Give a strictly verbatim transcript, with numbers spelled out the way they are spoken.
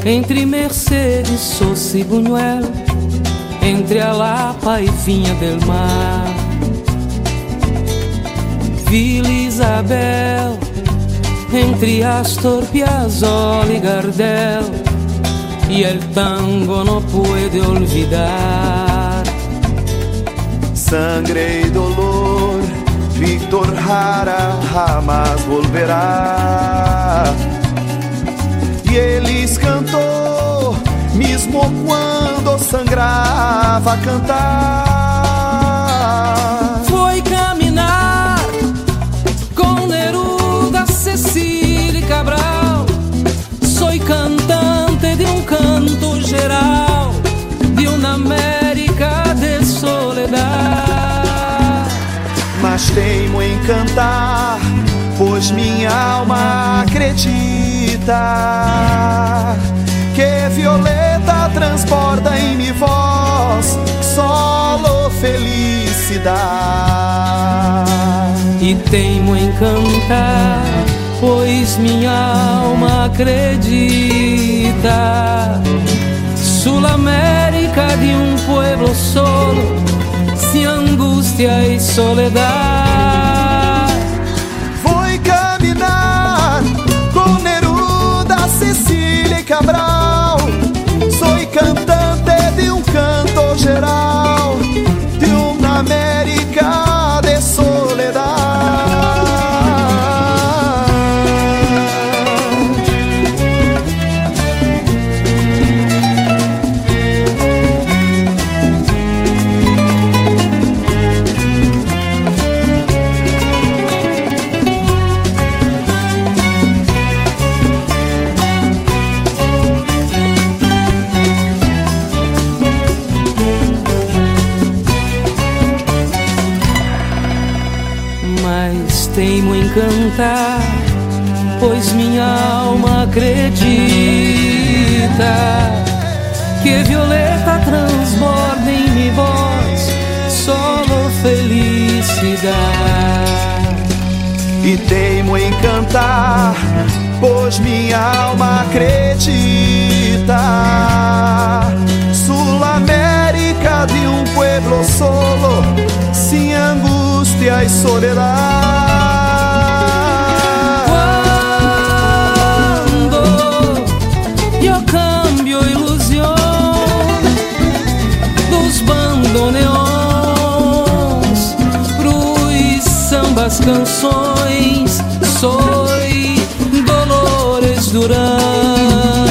entre Mercedes, Sosa e Buñuel, entre a Lapa e Vinha del Mar, Vila Isabel, entre Astor Piazzolla y Gardel, y el tango no puede olvidar. Sangre y dolor, Víctor Jara jamás volverá. E eles cantou, mesmo quando sangrava a cantar. Foi caminhar com Neruda, Cecília e Cabral. Sou cantante de um canto geral, de uma América de soledade. Mas teimo em cantar, pois minha alma acredita que violeta transborda em minha voz solo felicidade. E teimo em cantar, pois minha alma acredita. Sul América de um pueblo solo, sem angústia e soledade. Foi caminhar com Neruda, Cecília e Cabral. Sou cantante de um canto geral, de uma América de soledade. Mas teimo em cantar, pois minha alma acredita que violeta transborda em minha voz solo felicidade. E teimo em cantar, pois minha alma acredita. Sul América de um pueblo solo, sem angústia e soledade. Quando eu cambio ilusão dos bandoneões pros sambas, canções, soy Dolores Durán.